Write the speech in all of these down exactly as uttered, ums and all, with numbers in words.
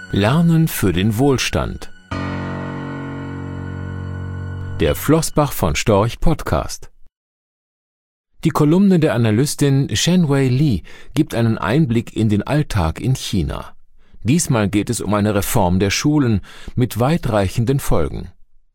Lernen für den Wohlstand. Der Flossbach von Storch Podcast. Die Kolumne der Analystin Shenwei Li gibt einen Einblick in den Alltag in China. Diesmal geht es um eine Reform der Schulen mit weitreichenden Folgen.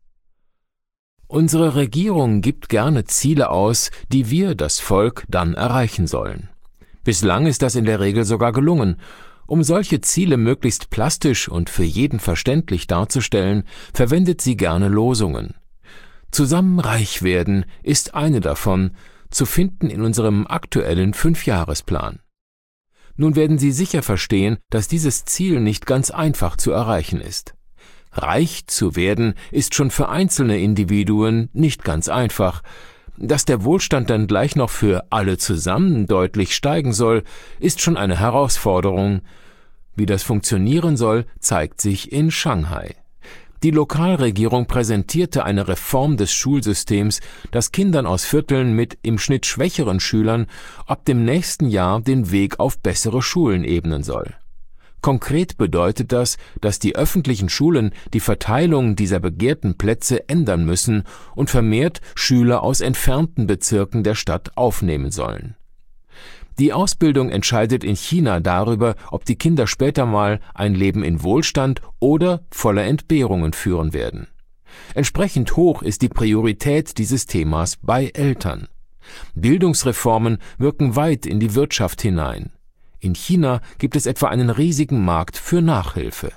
Unsere Regierung gibt gerne Ziele aus, die wir, das Volk, dann erreichen sollen. Bislang ist das in der Regel sogar gelungen. Um solche Ziele möglichst plastisch und für jeden verständlich darzustellen, verwendet sie gerne Losungen. Zusammen reich werden ist eine davon, zu finden in unserem aktuellen Fünfjahresplan. Nun werden Sie sicher verstehen, dass dieses Ziel nicht ganz einfach zu erreichen ist. Reich zu werden ist schon für einzelne Individuen nicht ganz einfach. Dass der Wohlstand dann gleich noch für alle zusammen deutlich steigen soll, ist schon eine Herausforderung. Wie das funktionieren soll, zeigt sich in Shanghai. Die Lokalregierung präsentierte eine Reform des Schulsystems, das Kindern aus Vierteln mit im Schnitt schwächeren Schülern ab dem nächsten Jahr den Weg auf bessere Schulen ebnen soll. Konkret bedeutet das, dass die öffentlichen Schulen die Verteilung dieser begehrten Plätze ändern müssen und vermehrt Schüler aus entfernten Bezirken der Stadt aufnehmen sollen. Die Ausbildung entscheidet in China darüber, ob die Kinder später mal ein Leben in Wohlstand oder voller Entbehrungen führen werden. Entsprechend hoch ist die Priorität dieses Themas bei Eltern. Bildungsreformen wirken weit in die Wirtschaft hinein. In China gibt es etwa einen riesigen Markt für Nachhilfe.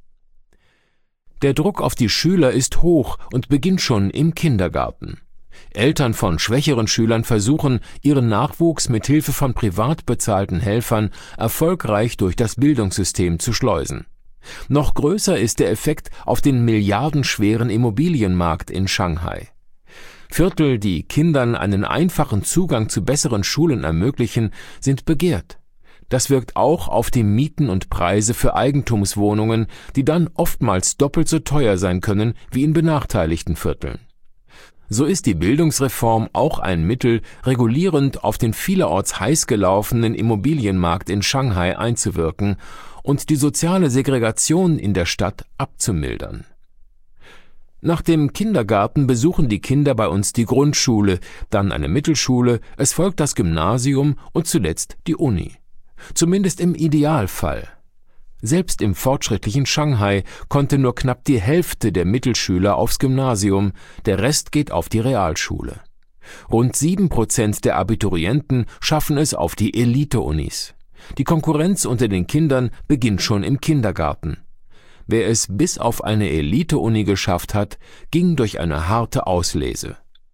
Der Druck auf die Schüler ist hoch und beginnt schon im Kindergarten. Eltern von schwächeren Schülern versuchen, ihren Nachwuchs mit Hilfe von privat bezahlten Helfern erfolgreich durch das Bildungssystem zu schleusen. Noch größer ist der Effekt auf den milliardenschweren Immobilienmarkt in Shanghai. Viertel, die Kindern einen einfachen Zugang zu besseren Schulen ermöglichen, sind begehrt. Das wirkt auch auf die Mieten und Preise für Eigentumswohnungen, die dann oftmals doppelt so teuer sein können wie in benachteiligten Vierteln. So ist die Bildungsreform auch ein Mittel, regulierend auf den vielerorts heiß gelaufenen Immobilienmarkt in Shanghai einzuwirken und die soziale Segregation in der Stadt abzumildern. Nach dem Kindergarten besuchen die Kinder bei uns die Grundschule, dann eine Mittelschule, es folgt das Gymnasium und zuletzt die Uni. Zumindest im Idealfall. Selbst im fortschrittlichen Shanghai konnte nur knapp die Hälfte der Mittelschüler aufs Gymnasium, der Rest geht auf die Realschule. Rund sieben Prozent der Abiturienten schaffen es auf die Elite-Unis. Die Konkurrenz unter den Kindern beginnt schon im Kindergarten. Wer es bis auf eine Elite-Uni geschafft hat, ging durch eine harte Auslese.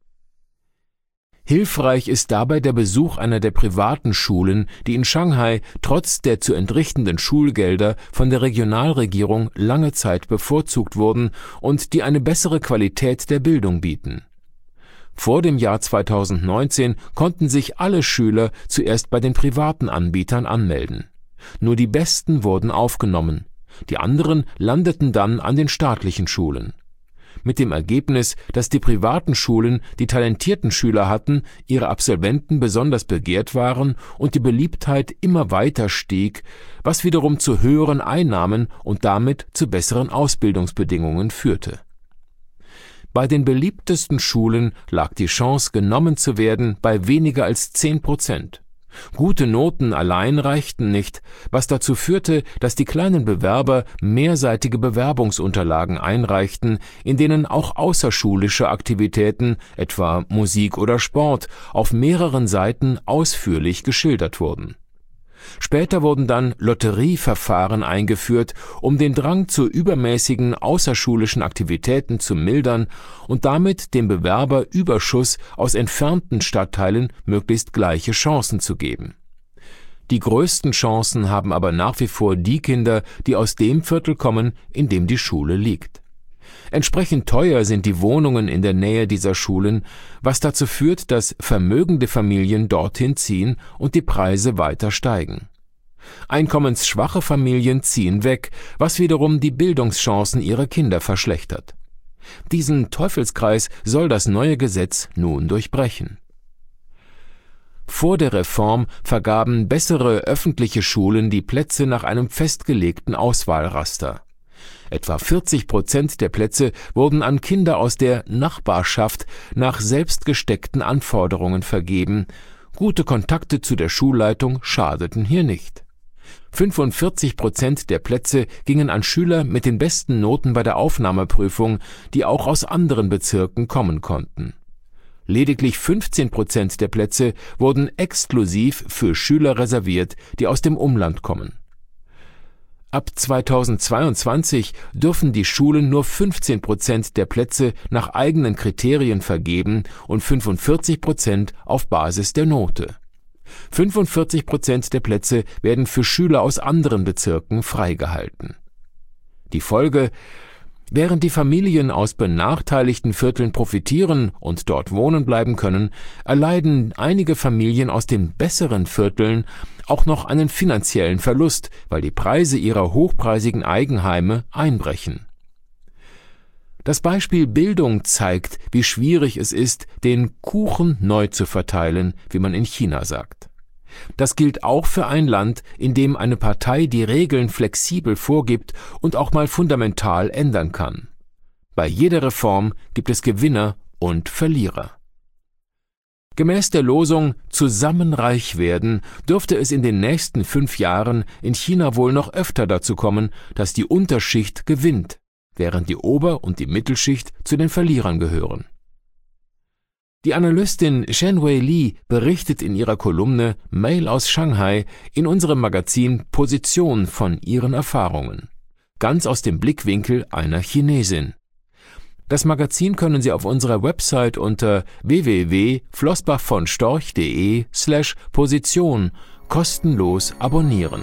Hilfreich ist dabei der Besuch einer der privaten Schulen, die in Shanghai trotz der zu entrichtenden Schulgelder von der Regionalregierung lange Zeit bevorzugt wurden und die eine bessere Qualität der Bildung bieten. Vor dem Jahr zweitausendneunzehn konnten sich alle Schüler zuerst bei den privaten Anbietern anmelden. Nur die Besten wurden aufgenommen, die anderen landeten dann an den staatlichen Schulen. Mit dem Ergebnis, dass die privaten Schulen die talentierten Schüler hatten, ihre Absolventen besonders begehrt waren und die Beliebtheit immer weiter stieg, was wiederum zu höheren Einnahmen und damit zu besseren Ausbildungsbedingungen führte. Bei den beliebtesten Schulen lag die Chance, genommen zu werden, bei weniger als zehn Prozent. Gute Noten allein reichten nicht, was dazu führte, dass die kleinen Bewerber mehrseitige Bewerbungsunterlagen einreichten, in denen auch außerschulische Aktivitäten, etwa Musik oder Sport, auf mehreren Seiten ausführlich geschildert wurden. Später wurden dann Lotterieverfahren eingeführt, um den Drang zu übermäßigen außerschulischen Aktivitäten zu mildern und damit dem Bewerber Überschuss aus entfernten Stadtteilen möglichst gleiche Chancen zu geben. Die größten Chancen haben aber nach wie vor die Kinder, die aus dem Viertel kommen, in dem die Schule liegt. Entsprechend teuer sind die Wohnungen in der Nähe dieser Schulen, was dazu führt, dass vermögende Familien dorthin ziehen und die Preise weiter steigen. Einkommensschwache Familien ziehen weg, was wiederum die Bildungschancen ihrer Kinder verschlechtert. Diesen Teufelskreis soll das neue Gesetz nun durchbrechen. Vor der Reform vergaben bessere öffentliche Schulen die Plätze nach einem festgelegten Auswahlraster. Etwa vierzig Prozent der Plätze wurden an Kinder aus der Nachbarschaft nach selbst gesteckten Anforderungen vergeben. Gute Kontakte zu der Schulleitung schadeten hier nicht. fünfundvierzig Prozent der Plätze gingen an Schüler mit den besten Noten bei der Aufnahmeprüfung, die auch aus anderen Bezirken kommen konnten. Lediglich fünfzehn Prozent der Plätze wurden exklusiv für Schüler reserviert, die aus dem Umland kommen. Ab zweitausendzweiundzwanzig dürfen die Schulen nur fünfzehn Prozent der Plätze nach eigenen Kriterien vergeben und fünfundvierzig Prozent auf Basis der Note. fünfundvierzig Prozent der Plätze werden für Schüler aus anderen Bezirken freigehalten. Die Folge: Während die Familien aus benachteiligten Vierteln profitieren und dort wohnen bleiben können, erleiden einige Familien aus den besseren Vierteln auch noch einen finanziellen Verlust, weil die Preise ihrer hochpreisigen Eigenheime einbrechen. Das Beispiel Bildung zeigt, wie schwierig es ist, den Kuchen neu zu verteilen, wie man in China sagt. Das gilt auch für ein Land, in dem eine Partei die Regeln flexibel vorgibt und auch mal fundamental ändern kann. Bei jeder Reform gibt es Gewinner und Verlierer. Gemäß der Losung »Zusammen reich werden« dürfte es in den nächsten fünf Jahren in China wohl noch öfter dazu kommen, dass die Unterschicht gewinnt, während die Ober- und die Mittelschicht zu den Verlierern gehören. Die Analystin Shenwei Li berichtet in ihrer Kolumne Mail aus Shanghai in unserem Magazin Position von ihren Erfahrungen, ganz aus dem Blickwinkel einer Chinesin. Das Magazin können Sie auf unserer Website unter w w w punkt flossbach-von-storch punkt de slash Position kostenlos abonnieren.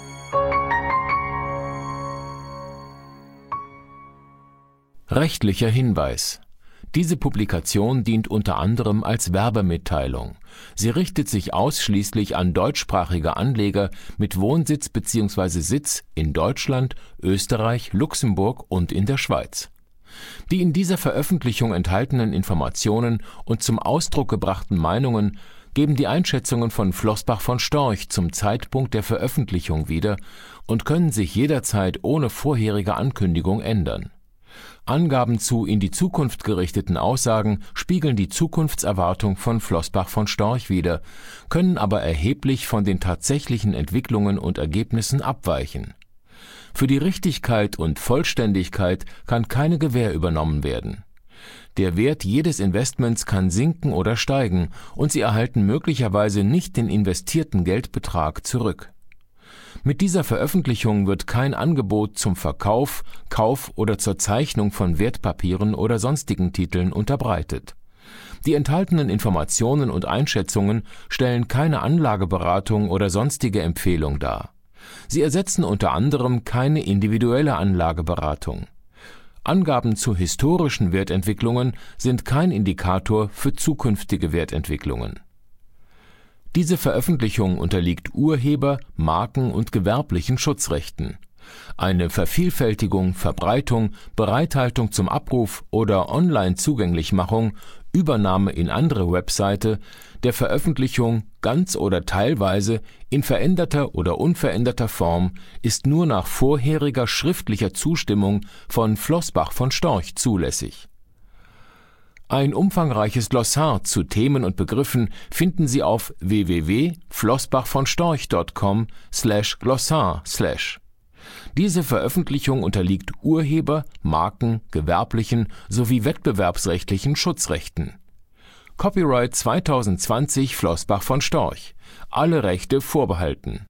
Rechtlicher Hinweis: Diese Publikation dient unter anderem als Werbemitteilung. Sie richtet sich ausschließlich an deutschsprachige Anleger mit Wohnsitz bzw. Sitz in Deutschland, Österreich, Luxemburg und in der Schweiz. Die in dieser Veröffentlichung enthaltenen Informationen und zum Ausdruck gebrachten Meinungen geben die Einschätzungen von Flossbach von Storch zum Zeitpunkt der Veröffentlichung wieder und können sich jederzeit ohne vorherige Ankündigung ändern. Angaben zu in die Zukunft gerichteten Aussagen spiegeln die Zukunftserwartung von Flossbach von Storch wider, können aber erheblich von den tatsächlichen Entwicklungen und Ergebnissen abweichen. Für die Richtigkeit und Vollständigkeit kann keine Gewähr übernommen werden. Der Wert jedes Investments kann sinken oder steigen und Sie erhalten möglicherweise nicht den investierten Geldbetrag zurück. Mit dieser Veröffentlichung wird kein Angebot zum Verkauf, Kauf oder zur Zeichnung von Wertpapieren oder sonstigen Titeln unterbreitet. Die enthaltenen Informationen und Einschätzungen stellen keine Anlageberatung oder sonstige Empfehlung dar. Sie ersetzen unter anderem keine individuelle Anlageberatung. Angaben zu historischen Wertentwicklungen sind kein Indikator für zukünftige Wertentwicklungen. Diese Veröffentlichung unterliegt Urheber-, Marken- und gewerblichen Schutzrechten. Eine Vervielfältigung, Verbreitung, Bereithaltung zum Abruf oder Online-Zugänglichmachung, Übernahme in andere Webseite, der Veröffentlichung ganz oder teilweise in veränderter oder unveränderter Form ist nur nach vorheriger schriftlicher Zustimmung von Flossbach von Storch zulässig. Ein umfangreiches Glossar zu Themen und Begriffen finden Sie auf w w w punkt flossbach-von-storch punkt com slash glossar slash. Diese Veröffentlichung unterliegt Urheber-, Marken-, gewerblichen sowie wettbewerbsrechtlichen Schutzrechten. Copyright zweitausendzwanzig Flossbach von Storch. Alle Rechte vorbehalten.